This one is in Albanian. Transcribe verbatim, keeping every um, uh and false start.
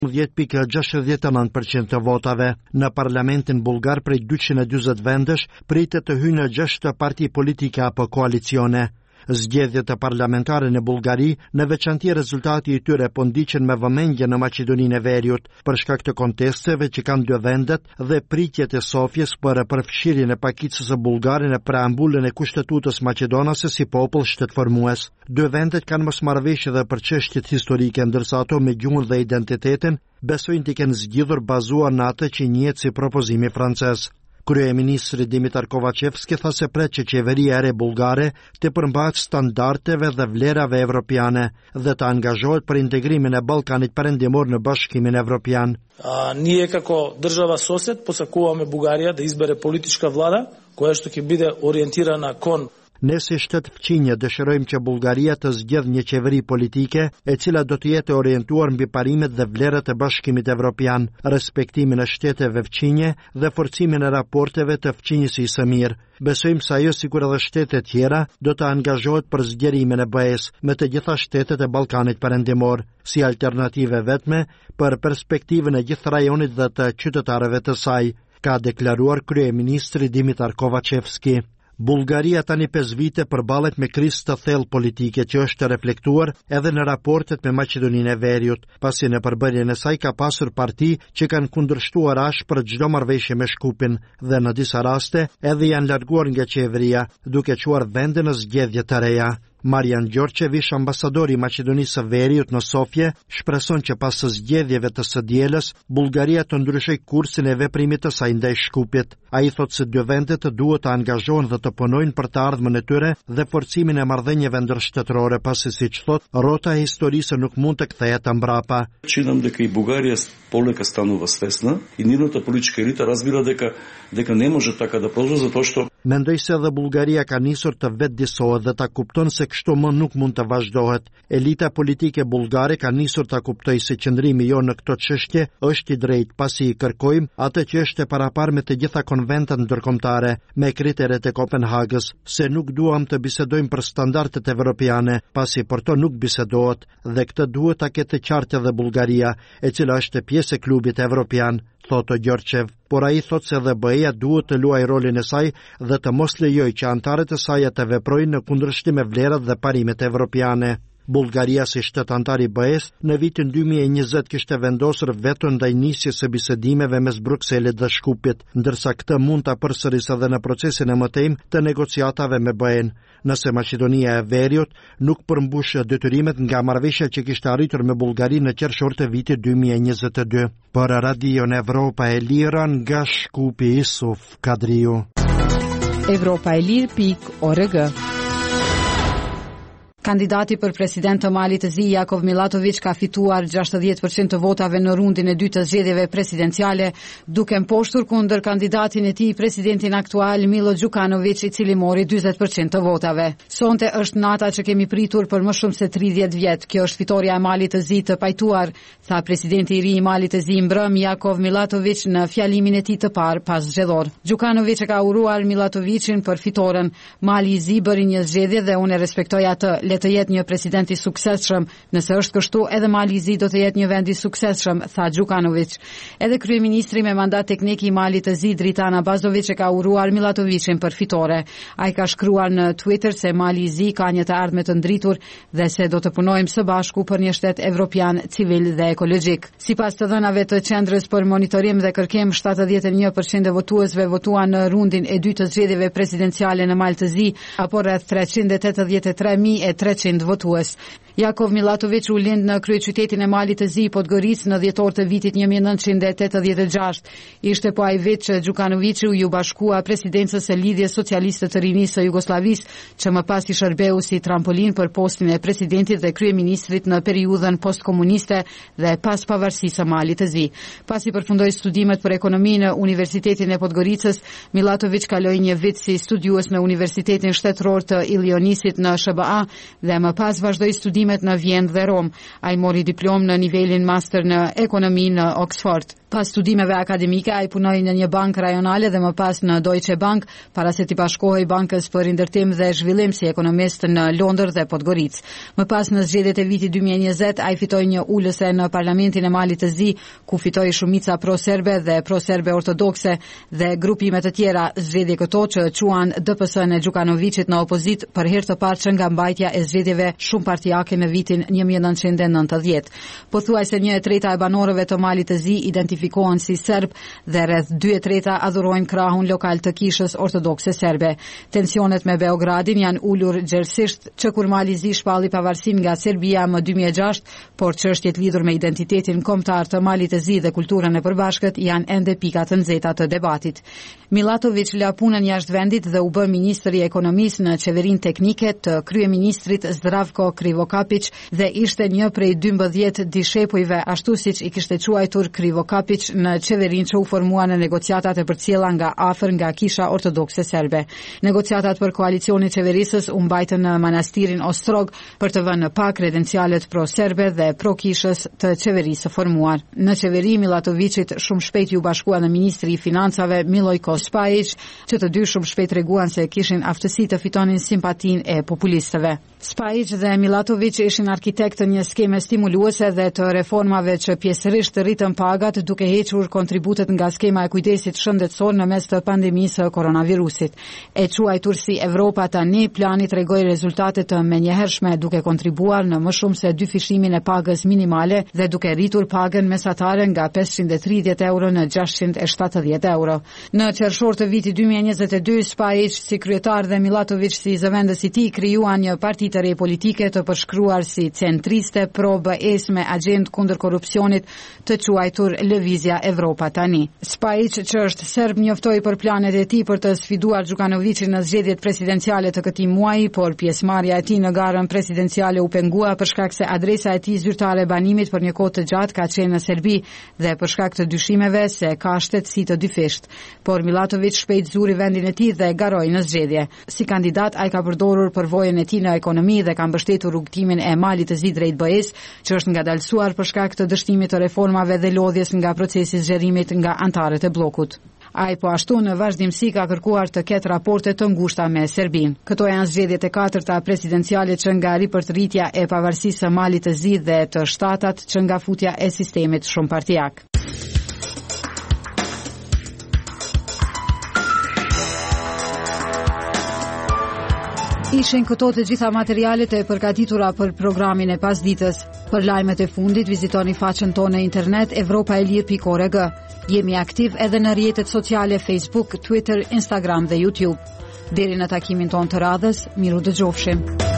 dhjetë pikë gjashtëdhjetë e nëntë përqind të votave. Në parlamentin bulgar prej dyqind e dyzet vendesh pritet të hyjnë gjashtë parti politike apo koalicione. Zgjedhjet e parlamentare në Bullgari, në veçanti rezultati i tyre po ndiqen me vëmendje në Maqedoninë e Veriut, për shkak të kontesteve që kanë dy vendet dhe pritjet e Sofjes për përfshirjen e pakicës së bullgare në preambullën e kushtetutës maqedonase si popull shtetformues. Dy vendet kanë mosmarrëveshje dhe për çështjet historike, ndërsa ato me gjuhën dhe identitetin besojnë të kenë zgjidhur bazuar në atë që njihet si propozimi francez. Kryeministri Dimitar Kovacevski tha se pret që qeveria e re bullgare të përmbajë standardeve dhe vlerave evropiane dhe të angazhohet për integrimin e Ballkanit Perëndimor në Bashkimin Evropian. А, ние како држава сосед посакуваме Бугарија да избере политичка влада која што ќе биде ориентирана кон. Ne si shtet fqinje dëshirojmë që Bullgaria të zgjedhë një qeveri politike e cila do të jetë orientuar mbi parimet dhe vlerat e Bashkimit Evropian, respektimin e shteteve fqinje dhe forcimin e raporteve të fqinjësisë së mirë. Besojmë se ajo sikur edhe shtete tjera do të angazhohet për zgjerimin e B E-s me të gjitha shtetet e Ballkanit Perëndimor, si alternative vetme për perspektivën e gjithë rajonit dhe të qytetarëve të saj, ka deklaruar kryeministri Dimitar Kovacevski. Bullgaria tani pesë vite përballet me krizë të thellë politike që është reflektuar edhe në raportet me Maqedoninë e Veriut, pasi në përbërjen e saj ka pasur parti që kanë kundërshtuar ashpër çdo marrëveshje me Shkupin dhe në disa raste edhe janë larguar nga qeveria, duke çuar vende në zgjedhje të reja. Marian Gjorçević, ambasadori i Maqedonisë së Veriut në Sofje, shpreson që pas zgjedhjeve të së dielës, Bullgaria të ndryshojë kursin e veprimit të saj ndaj Shkupit. Ai thotë se dy vendet duhet të angazhohen dhe të punojnë për të ardhmen e tyre dhe forcimin e marrëdhënieve ndërshtetërore, pasi siç thotë, rrota e historisë nuk mund të kthehet mbrapa. Чинам дека и Бугарија полека станува свесна и нивната политичка елита разбира дека дека не може така да продолжи затоа што Mendoj se edhe Bullgaria ka nisur të vetëdijsohet dhe ta kupton se kështu më nuk mund të vazhdohet. Elita politike bullgare ka nisur ta kuptojë se qëndrimi jo në këto çështje është i drejtë, pasi i kërkojmë atë që është e paraparë me të gjitha konventet ndërkombëtare, me kriteret e Kopenhagës, se nuk duam të bisedojmë për standardet evropiane, pasi për to nuk bisedohet dhe këtë duhet ta ketë qartë edhe Bullgaria, e cila është pjesë e klubit evropian, thotë Gjorçev. Por ai thotë se edhe B E-ja duhet të luajë rolin e saj dhe të mos lejojë që anëtarët e saj të veprojnë në kundërshtim me vlerat dhe parimet evropiane. Bullgaria si shtet antar i B E-s në vitin dy mijë e njëzet kishte vendosur veto ndaj nisjes së bisedimeve mes Brukselit dhe Shkupit, ndërsa këtë mund ta përsërisë edhe në procesin e mëtejmë të negociatave me B E-n, nëse Maqedonia e Veriut nuk përmbush detyrimet nga marrëveshja që kishte arritur me Bullgarinë në qershor të vitit dy mijë e njëzet e dy. Për Radion Evropa e Lirë nga Shkupi, Isuf Kadriu. Evropa e Lirë pikë org. Kandidati për president të Malit të Zi, Jakov Milatović, ka fituar gjashtëdhjetë përqind të votave në rundin e dytë të zgjedhjeve presidenciale, duke mposhtur kundër kandidatin e tij, presidentin aktual Milo Đukanović, i cili mori dyzet përqind të votave. Sonte është nata që kemi pritur për më shumë se tridhjetë vjet. Kjo është fitoria e Malit të Zi të pajtuar, tha presidenti i ri i Malit të Zi mbrëm Jakov Milatović në fjalimin e tij të parë pas zgjedhor. Đukanović e ka uruar Milatovićin për fitoren. Mali i Zi bëri një zgjedhje dhe unë e respektoj atë. Le të jetë një president i suksesshëm, nëse është kështu edhe Mali i Zi do të jetë një vend i suksesshëm, tha Đukanović. Edhe kryeministri me mandat teknik i Malit të Zi, Dritan Abazović, e ka uruar Milatovićin për fitore. Ai ka shkruar në Twitter se Mali i Zi ka një të ardhme të ndritur dhe se do të punojmë së bashku për një shtet evropian, civil dhe ekologjik. Sipas të dhënave të Qendrës për Monitorim dhe Kërkim, shtatëdhjetë e një përqind e votuesve votuan në rundin e dytë të zgjedhjeve presidenciale në Mal të Zi, apo rreth treqind e tetëdhjetë e tre mijë e treqind votues. Jakov Milatović u lind në kryeqytetin e Malit të Zi, Podgorica, në dhjetor të vitit një mijë e nëntëqind e tetëdhjetë e gjashtë. Ishte po ai vit që Đukanovići u bashkua presidencës së Lidhjes Socialiste të Rinisë së Jugosllavisë, që më pas i shërbeu si trampolin për postin e presidentit dhe kryeministrit në periudhën postkomuniste dhe pas pavarësisë së Malit të Zi. Pasi përfundoi studimet për ekonomi në Universitetin e Podgoricës, Milatović kaloi një vit si studiues në Universitetin Shtetëror të Ilionisit në S B A dhe më pas vazhdoi studimet studimet në Vjenë dhe Rom. Ai mori diplomë në nivelin master në ekonomi në Oxford. Pas studimeve akademike, ai punoi në një bankë rajonale dhe më pas në Deutsche Bank, para se t'i bashkohej bankës për ndërtim dhe zhvillim si ekonomist në Londër dhe Podgoricë. Më pas në zgjedhjet e vitit dy mijë e njëzet, ai fitoi një ulëse në Parlamentin e Malit të Zi, ku fitoi shumica pro-serbe dhe pro-serbe ortodokse dhe grupime të tjera. Zgjedhje këto që quan D P S-n e Gjukanovićit në opozit për herë të parë që nga mbajtja e zgjedhjeve shumë partijake në vitin një mijë e nëntëqind e nëntëdhjetë. Pothuajse një e treta e banorëve të Malit të Zi identifikohen si serb dhe rreth dy e treta adhurojnë krahun lokal të kishës ortodokse serbe. Tensionet me Beogradin janë ulur gjerësisht që kur Mali Zi shpalli pavarësinë nga Serbia më dy mijë e gjashtë, por çështjet lidhur me identitetin kombëtar të Malit të Zi dhe kulturën e përbashkët janë ende pika të nxehta të debatit. Milatović la punën jashtë vendit dhe u bë ministri i ekonomisë në qeverinë teknike të kryeministrit Zdravko Krivokapić dhe ishte një prej dymbëdhjetë dishepujve, ashtu siç i kishte quajtur Krivokapić në qeverinë që u formua në negociatat e përcjella nga afër nga kisha ortodokse serbe. Negociatat për koalicionin qeverisës u mbajtën në manastirin Ostrog për të vënë në pak kredencialet pro-serbe dhe pro-kishës të qeverisë së formuar. Në qeveri Milatovićit shumë shpejt ju bashkua në ministri i financave Milojko Spajić, që të dy shumë shpejt treguan se kishin aftësi të fitonin simpatinë e populistëve. Spajić dhe Milatović ishin arkitekt të një skeme stimuluese dhe të reformave që pjesërisht rritën pagat duke hequr kontributet nga skema e kujdesit shëndetësor në mes të pandemisë së koronavirusit. E quajtur si Evropa tani, plani tregoi rezultate të menjëhershme duke kontribuar në më shumë se dy fishimin e pagës minimale dhe duke rritur pagën mesatare nga pesëqind e tridhjetë euro në gjashtëqind e shtatëdhjetë euro. Në qershor të vitit dy mijë e njëzet e dy, Spajić si kryetar dhe Milatović si zëvendës i tij krijuan një parti të re politike të përshkruar si centriste pro-B E-s me agjend kundër korrupsionit të quajtur Lëvizja Evropa tani. Spajić, që është serb, njoftoi për planet e tij për të sfiduar Gjukanovićin në zgjedhjet presidenciale të këtij muaji, por pjesëmarrja e tij në garën presidenciale u pengua për shkak se adresa e tij zyrtare e banimit për një kohë të gjatë ka qenë në Serbi dhe për shkak të dyshimeve se ka shtetësi të dyfisht. Por Milatović shpejt zuri vendin e tij dhe garoi në zgjedhje. Si kandidat, ai ka përdorur përvojën e tij në ekonomi dhe ka mbështetur rrugtimin e Malit të Zi drejt B E-s, që është ngadalësuar për shkak të dështimit të reformave dhe lodhjes nga procesi i zgjerimit nga antarët e bllokut. Ai po ashtu në vazhdimsi ka kërkuar të ketë raporte të ngushta me Serbinë. Këto janë zgjedhjet e katërta presidenciale që nga ripërtëritja e pavarësisë së Malit të Zi dhe të shtatat që nga futja e sistemit shumëpartijak. Ishin këto të gjitha materialet e përgatitura për programin e pasditës. Për lajmet e fundit, vizitoni faqen tonë në internet evropaelir pikë org. Jemi aktiv edhe në rrjetet sociale Facebook, Twitter, Instagram dhe YouTube. Deri në takimin tonë të radhës, miru dëgjofshim.